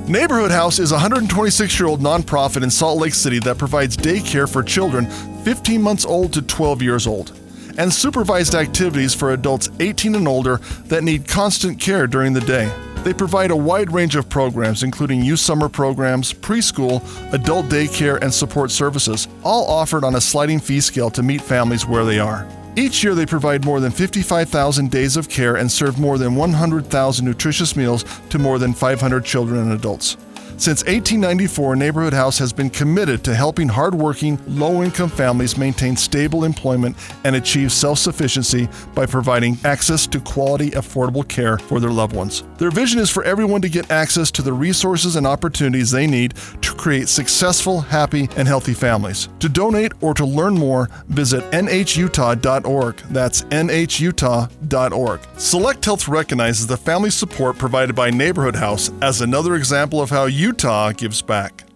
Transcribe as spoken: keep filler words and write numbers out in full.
Neighborhood House is a one hundred twenty-six-year-old nonprofit in Salt Lake City that provides daycare for children fifteen months old to twelve years old, and supervised activities for adults eighteen and older that need constant care during the day. They provide a wide range of programs, including youth summer programs, preschool, adult daycare, and support services, all offered on a sliding fee scale to meet families where they are. Each year, they provide more than fifty-five thousand days of care and serve more than one hundred thousand nutritious meals to more than five hundred children and adults. Since eighteen ninety-four, Neighborhood House has been committed to helping hardworking, low-income families maintain stable employment and achieve self-sufficiency by providing access to quality, affordable care for their loved ones. Their vision is for everyone to get access to the resources and opportunities they need to create successful, happy, and healthy families. To donate or to learn more, visit N H Utah dot org. That's N H Utah dot org. Select Health recognizes the family support provided by Neighborhood House as another example of how Utah gives back.